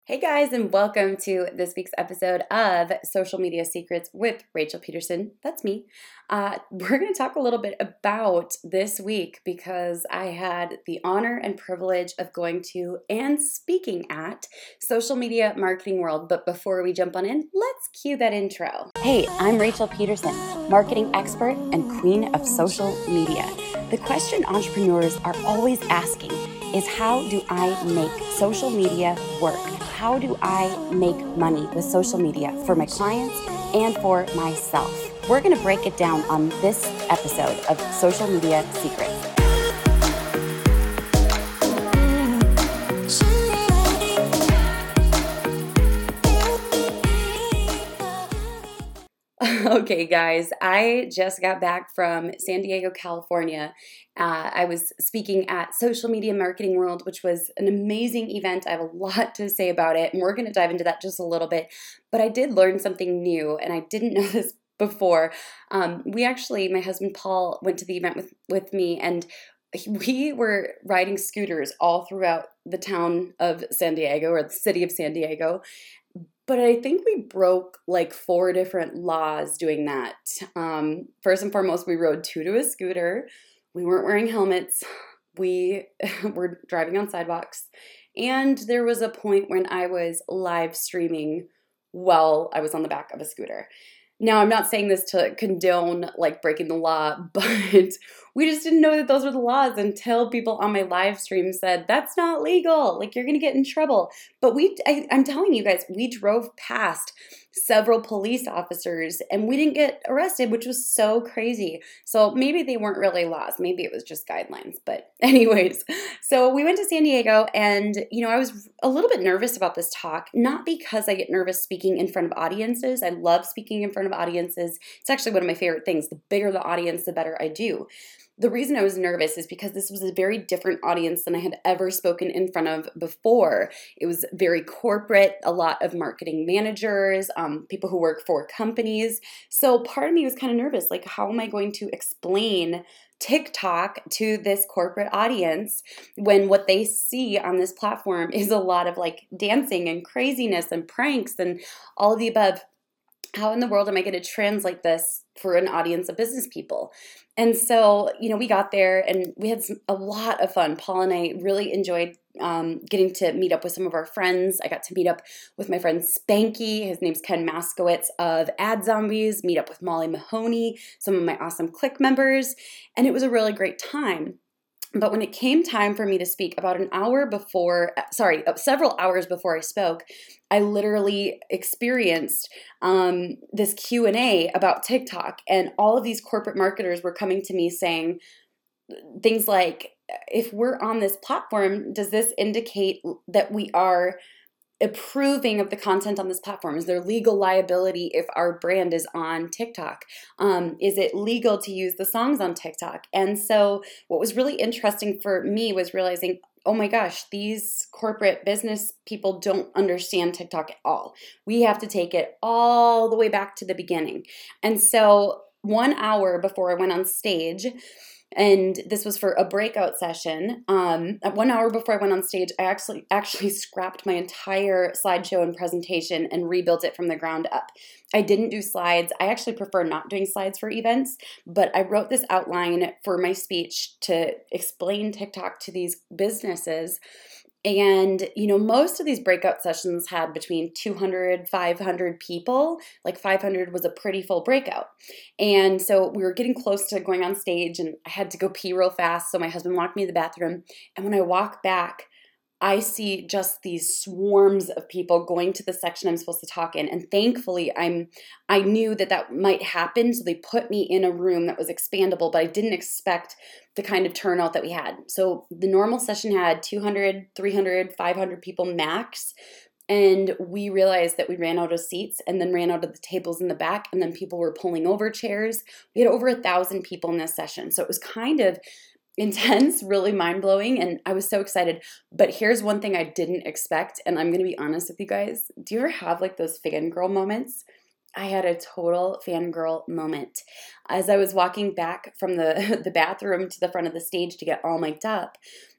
Hey guys, and welcome to this week's episode of Social Media Secrets with Rachel Peterson. That's me. We're going to talk a little bit about this week because I had the honor and privilege of going to and speaking at Social Media Marketing World. But before we jump on in, let's cue that intro. Hey, I'm Rachel Peterson, marketing expert and queen of social media. The question entrepreneurs are always asking is, how do I make social media work? How do I make money with social media for my clients and for myself? We're going to break it down on this episode of Social Media Secrets. Okay, guys, I just got back from San Diego, California. I was speaking at Social Media Marketing World, which was an amazing event. I have a lot to say about it, and we're going to dive into that just a little bit. But I did learn something new, and I didn't know this before. My husband Paul went to the event with me, and we were riding scooters all throughout the town of San Diego, or the city of San Diego. But I think we broke like 4 different laws doing that. First and foremost, we rode 2 to a scooter. We weren't wearing helmets. We were driving on sidewalks. And there was a point when I was live streaming while I was on the back of a scooter. Now, I'm not saying this to condone like breaking the law, but we just didn't know that those were the laws until people on my live stream said, that's not legal. Like, you're going to get in trouble. But I'm telling you guys, we drove past several police officers and we didn't get arrested, which was so crazy. So maybe they weren't really laws. Maybe it was just guidelines. But anyways, so we went to San Diego and, I was a little bit nervous about this talk, not because I get nervous speaking in front of audiences. I love speaking in front of audiences. It's actually one of my favorite things. The bigger the audience, the better I do. The reason I was nervous is because this was a very different audience than I had ever spoken in front of before. It was very corporate, a lot of marketing managers, people who work for companies. So part of me was kind of nervous, like, how am I going to explain TikTok to this corporate audience when what they see on this platform is a lot of like dancing and craziness and pranks and all of the above? How in the world am I going to translate this for an audience of business people? And so, we got there and we had a lot of fun. Paul and I really enjoyed getting to meet up with some of our friends. I got to meet up with my friend Spanky. His name's Ken Maskowitz of Ad Zombies, meet up with Molly Mahoney, some of my awesome Click members. And it was a really great time. But when it came time for me to speak several hours before I spoke, I literally experienced this Q&A about TikTok, and all of these corporate marketers were coming to me saying things like, if we're on this platform, does this indicate that we are approving of the content on this platform? Is there legal liability if our brand is on TikTok? Is it legal to use the songs on TikTok? And so what was really interesting for me was realizing, oh my gosh, these corporate business people don't understand TikTok at all. We have to take it all the way back to the beginning. And so 1 hour before I went on stage, and this was for a breakout session. 1 hour before I went on stage, I actually scrapped my entire slideshow and presentation and rebuilt it from the ground up. I didn't do slides. I actually prefer not doing slides for events, but I wrote this outline for my speech to explain TikTok to these businesses. And, most of these breakout sessions had between 200, 500 people. Like 500 was a pretty full breakout. And so we were getting close to going on stage and I had to go pee real fast. So my husband walked me to the bathroom. And when I walk back, I see just these swarms of people going to the section I'm supposed to talk in. And thankfully, I knew that might happen. So they put me in a room that was expandable, but I didn't expect the kind of turnout that we had. So the normal session had 200, 300, 500 people max. And we realized that we ran out of seats and then ran out of the tables in the back. And then people were pulling over chairs. We had over 1,000 people in this session. So it was kind of intense, really mind-blowing, and I was so excited. But here's one thing I didn't expect, and I'm going to be honest with you guys. Do you ever have like those fangirl moments? I had a total fangirl moment. As I was walking back from the bathroom to the front of the stage to get all mic'd up,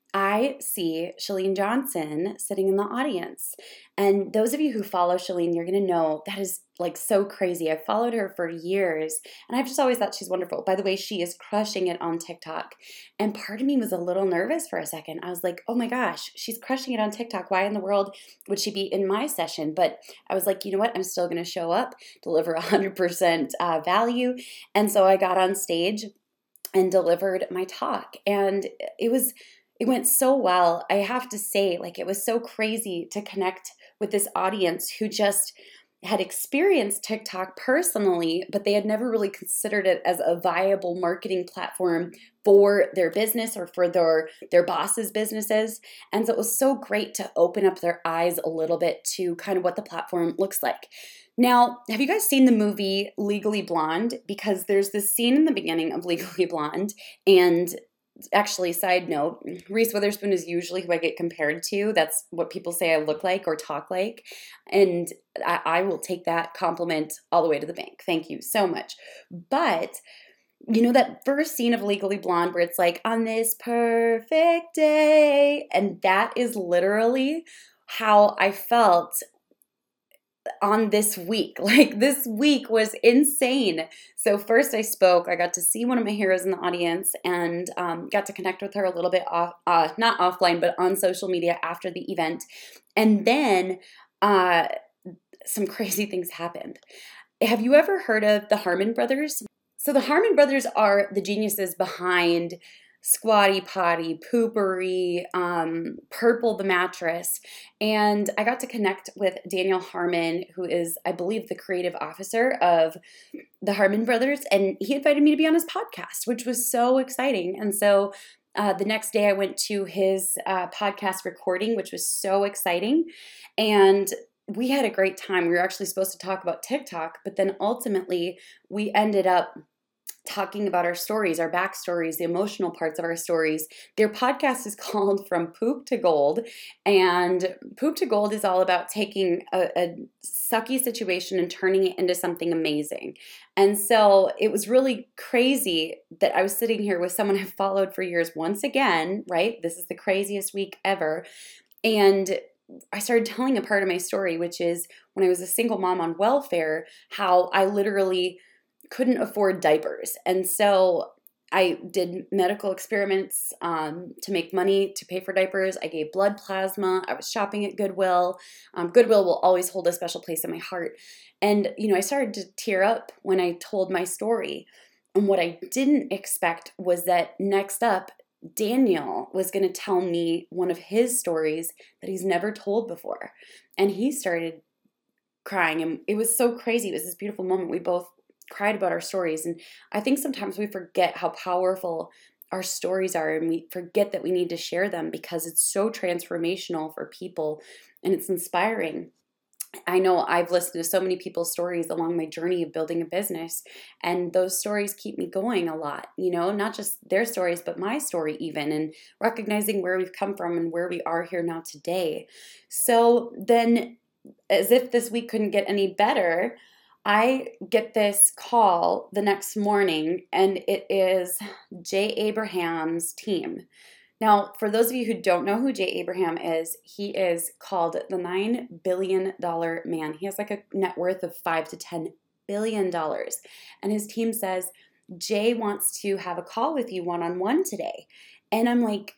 I see Chalene Johnson sitting in the audience. And those of you who follow Chalene, you're going to know that is like so crazy. I've followed her for years and I've just always thought she's wonderful. By the way, she is crushing it on TikTok. And part of me was a little nervous for a second. I was like, oh my gosh, she's crushing it on TikTok. Why in the world would she be in my session? But I was like, you know what? I'm still going to show up, deliver 100% value. And so I got on stage and delivered my talk. And it went so well. I have to say, like, it was so crazy to connect with this audience who just had experienced TikTok personally, but they had never really considered it as a viable marketing platform for their business or for their bosses' businesses. And so it was so great to open up their eyes a little bit to kind of what the platform looks like. Now, have you guys seen the movie Legally Blonde? Because there's this scene in the beginning of Legally Blonde, and actually, side note, Reese Witherspoon is usually who I get compared to. That's what people say I look like or talk like. And I will take that compliment all the way to the bank. Thank you so much. But you know that first scene of Legally Blonde where it's like, on this perfect day? And that is literally how I felt on this week. Like, this week was insane. So first I spoke, I got to see one of my heroes in the audience and got to connect with her a little bit off, not offline, but on social media after the event. And then some crazy things happened. Have you ever heard of the Harmon Brothers? So the Harmon Brothers are the geniuses behind Squatty Potty, Poopery, Purple the Mattress. And I got to connect with Daniel Harmon, who is, I believe, the creative officer of the Harmon Brothers. And he invited me to be on his podcast, which was so exciting. And so the next day I went to his podcast recording, which was so exciting. And we had a great time. We were actually supposed to talk about TikTok, but then ultimately we ended up talking about our stories, our backstories, the emotional parts of our stories. Their podcast is called From Poop to Gold. And Poop to Gold is all about taking a sucky situation and turning it into something amazing. And so it was really crazy that I was sitting here with someone I've followed for years once again, right? This is the craziest week ever. And I started telling a part of my story, which is when I was a single mom on welfare, how I literally couldn't afford diapers. And so I did medical experiments to make money to pay for diapers. I gave blood plasma. I was shopping at Goodwill. Goodwill will always hold a special place in my heart. And, you know, I started to tear up when I told my story. And what I didn't expect was that next up, Daniel was going to tell me one of his stories that he's never told before. And he started crying. And it was so crazy. It was this beautiful moment. We both cried about our stories. And I think sometimes we forget how powerful our stories are, and we forget that we need to share them because it's so transformational for people and it's inspiring. I know I've listened to so many people's stories along my journey of building a business, and those stories keep me going a lot, you know, not just their stories, but my story even, and recognizing where we've come from and where we are here now today. So then, as if this week couldn't get any better, I get this call the next morning, and it is Jay Abraham's team. Now, for those of you who don't know who Jay Abraham is, he is called the $9 billion man. He has like a net worth of $5 to $10 billion. And his team says, Jay wants to have a call with you one-on-one today. And I'm like,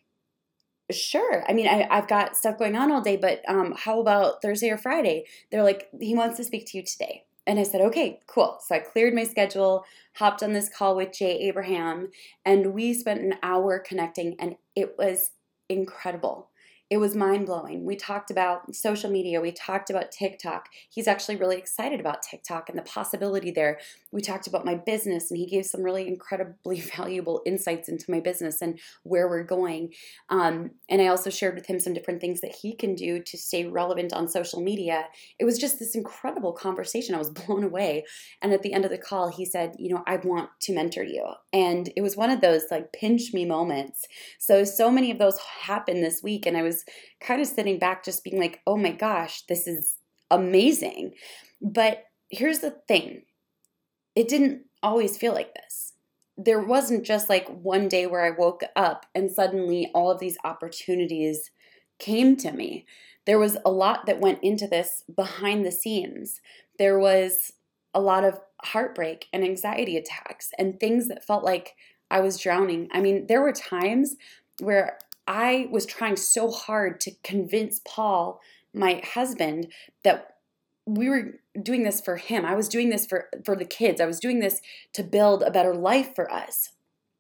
sure. I mean, I've got stuff going on all day, but how about Thursday or Friday? They're like, he wants to speak to you today. And I said, okay, cool. So I cleared my schedule, hopped on this call with Jay Abraham, and we spent an hour connecting, and it was incredible. It was mind-blowing. We talked about social media. We talked about TikTok. He's actually really excited about TikTok and the possibility there. We talked about my business, and he gave some really incredibly valuable insights into my business and where we're going. And I also shared with him some different things that he can do to stay relevant on social media. It was just this incredible conversation. I was blown away. And at the end of the call, he said, you know, I want to mentor you. And it was one of those like pinch me moments. So many of those happened this week. And I was kind of sitting back just being like, oh my gosh, this is amazing. But here's the thing. It didn't always feel like this. there wasn't just like one day where I woke up and suddenly all of these opportunities came to me. There was a lot that went into this behind the scenes. There was a lot of heartbreak and anxiety attacks and things that felt like I was drowning. I mean, there were times where I was trying so hard to convince Paul, my husband, that we were doing this for him. I was doing this for the kids. I was doing this to build a better life for us.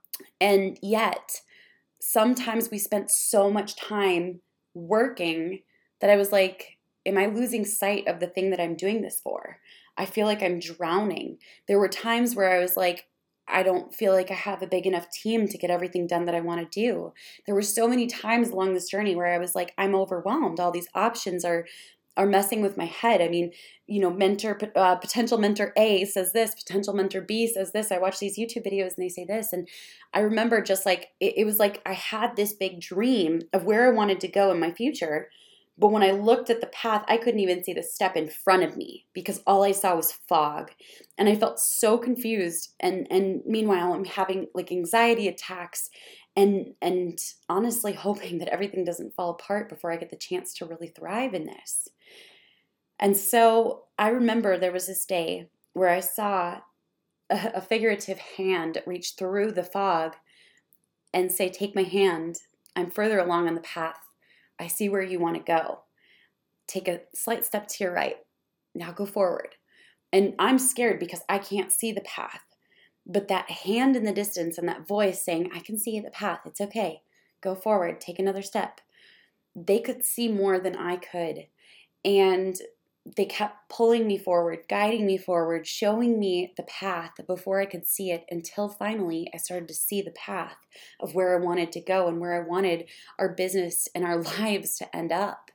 And yet, sometimes we spent so much time working that I was like, am I losing sight of the thing that I'm doing this for? I feel like I'm drowning. There were times where I was like, I don't feel like I have a big enough team to get everything done that I want to do. There were so many times along this journey where I was like, I'm overwhelmed. All these options are messing with my head. I mean, potential mentor A says this, potential mentor B says this. I watch these YouTube videos and they say this. And I remember just like, it was like I had this big dream of where I wanted to go in my future. But when I looked at the path, I couldn't even see the step in front of me because all I saw was fog. And I felt so confused. And meanwhile, I'm having like anxiety attacks and honestly hoping that everything doesn't fall apart before I get the chance to really thrive in this. And so I remember there was this day where I saw a figurative hand reach through the fog and say, take my hand. I'm further along on the path. I see where you want to go. Take a slight step to your right. Now go forward. And I'm scared because I can't see the path. But that hand in the distance and that voice saying, I can see the path. It's okay. Go forward. Take another step. They could see more than I could. And they kept pulling me forward, guiding me forward, showing me the path before I could see it until finally I started to see the path of where I wanted to go and where I wanted our business and our lives to end up.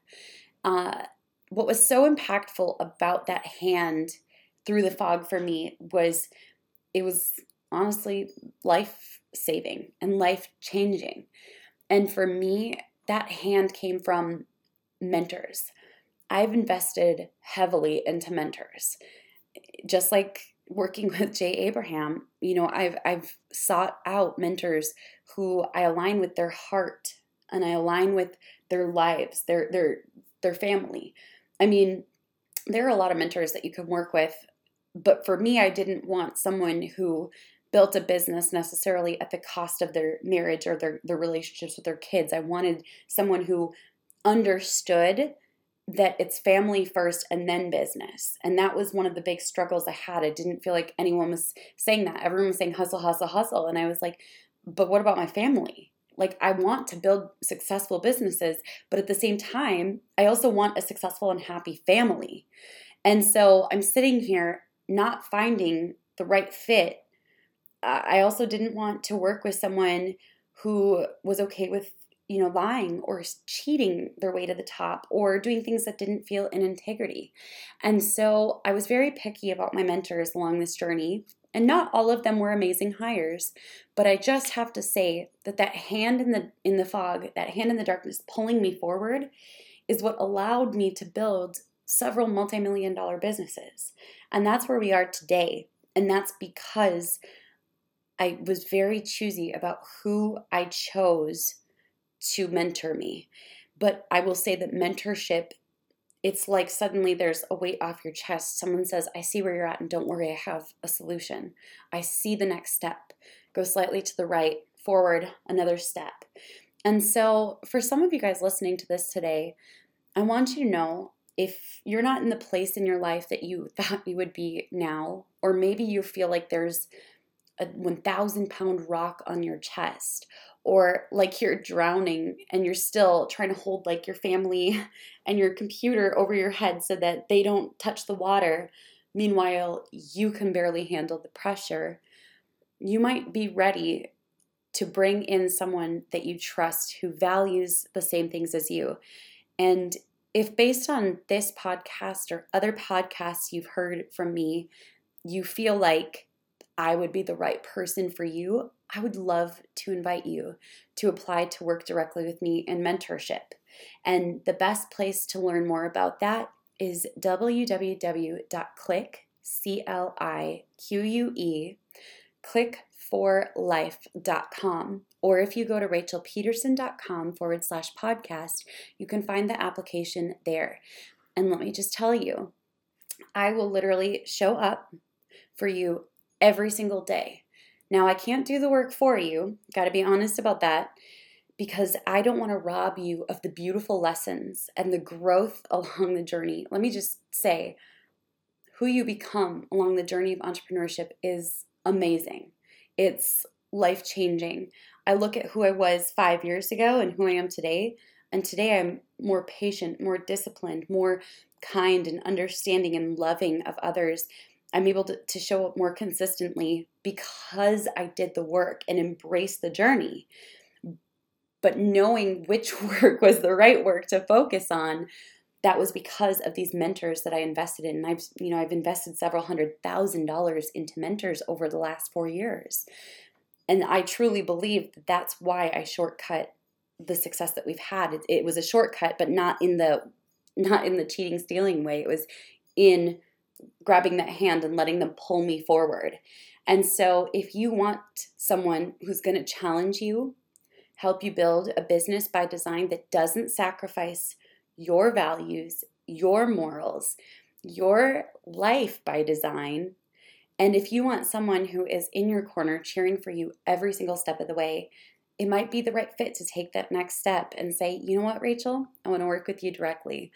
What was so impactful about that hand through the fog for me was it was honestly life-saving and life-changing. And for me, that hand came from mentors. I've invested heavily into mentors. Just like working with Jay Abraham, I've sought out mentors who I align with their heart and I align with their lives, their family. I mean, there are a lot of mentors that you can work with, but for me, I didn't want someone who built a business necessarily at the cost of their marriage or their relationships with their kids. I wanted someone who understood that it's family first and then business. And that was one of the big struggles I had. I didn't feel like anyone was saying that. Everyone was saying hustle, hustle, hustle. And I was like, but what about my family? Like, I want to build successful businesses, but at the same time, I also want a successful and happy family. And so I'm sitting here not finding the right fit. I also didn't want to work with someone who was okay with lying or cheating their way to the top or doing things that didn't feel in integrity. And so I was very picky about my mentors along this journey. And not all of them were amazing hires, but I just have to say that hand in the fog, that hand in the darkness pulling me forward is what allowed me to build several multi-million-dollar businesses. And that's where we are today. And that's because I was very choosy about who I chose to mentor me. But I will say that mentorship, it's like suddenly there's a weight off your chest. Someone says, I see where you're at and don't worry, I have a solution. I see the next step. Go slightly to the right, forward, another step. And so for some of you guys listening to this today, I want you to know if you're not in the place in your life that you thought you would be now, or maybe you feel like there's a 1,000-pound rock on your chest, or like you're drowning and you're still trying to hold like your family and your computer over your head so that they don't touch the water. Meanwhile, you can barely handle the pressure. You might be ready to bring in someone that you trust who values the same things as you. And if based on this podcast or other podcasts you've heard from me, you feel like I would be the right person for you, I would love to invite you to apply to work directly with me in mentorship. And the best place to learn more about that is www.clique, click4life.com. Or if you go to rachelpeterson.com/podcast, you can find the application there. And let me just tell you, I will literally show up for you every single day. Now, I can't do the work for you, got to be honest about that, because I don't want to rob you of the beautiful lessons and the growth along the journey. Let me just say, who you become along the journey of entrepreneurship is amazing. It's life-changing. I look at who I was 5 years ago and who I am today, and today I'm more patient, more disciplined, more kind and understanding and loving of others. I'm able to show up more consistently because I did the work and embraced the journey. But knowing which work was the right work to focus on, that was because of these mentors that I invested in. And I've invested several $100,000 into mentors over the last 4 years. And I truly believe that that's why I shortcut the success that we've had. It was a shortcut, but not in the cheating, stealing way. It was in grabbing that hand and letting them pull me forward. And so if you want someone who's going to challenge you, help you build a business by design that doesn't sacrifice your values, your morals, your life by design, and if you want someone who is in your corner cheering for you every single step of the way, it might be the right fit to take that next step and say, you know what, Rachel, I want to work with you directly.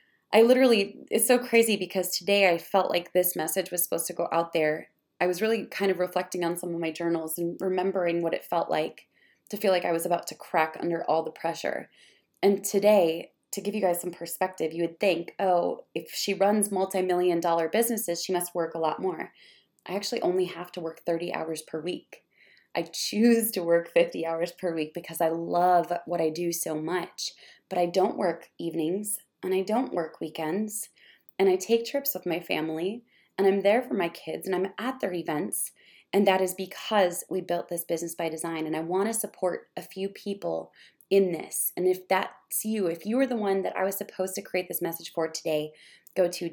It's so crazy because today I felt like this message was supposed to go out there. I was really kind of reflecting on some of my journals and remembering what it felt like to feel like I was about to crack under all the pressure. And today, to give you guys some perspective, you would think, oh, if she runs multi-million-dollar businesses, she must work a lot more. I actually only have to work 30 hours per week. I choose to work 50 hours per week because I love what I do so much. But I don't work evenings and I don't work weekends. And I take trips with my family and I'm there for my kids and I'm at their events. And that is because we built this business by design. And I want to support a few people in this. And if that's you, if you were the one that I was supposed to create this message for today, go to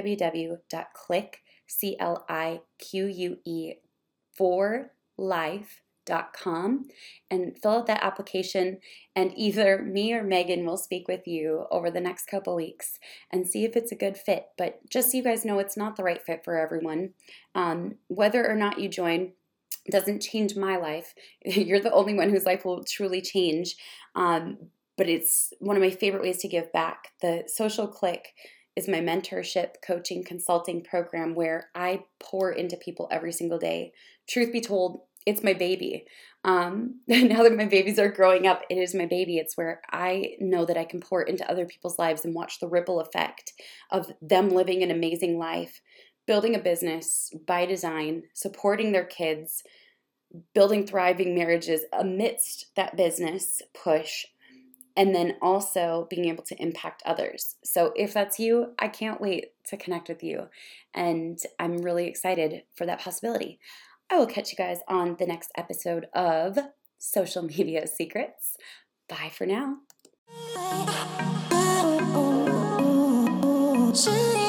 www.click4life.com and fill out that application, and either me or Megan will speak with you over the next couple weeks and see if it's a good fit. But just so you guys know, it's not the right fit for everyone. Whether or not you join doesn't change my life. You're the only one whose life will truly change. But it's one of my favorite ways to give back. The Social Click is my mentorship, coaching, consulting program where I pour into people every single day. Truth be told, it's my baby. Now that my babies are growing up, it is my baby. It's where I know that I can pour into other people's lives and watch the ripple effect of them living an amazing life, building a business by design, supporting their kids, building thriving marriages amidst that business push, and then also being able to impact others. So if that's you, I can't wait to connect with you. And I'm really excited for that possibility. I will catch you guys on the next episode of Social Media Secrets. Bye for now.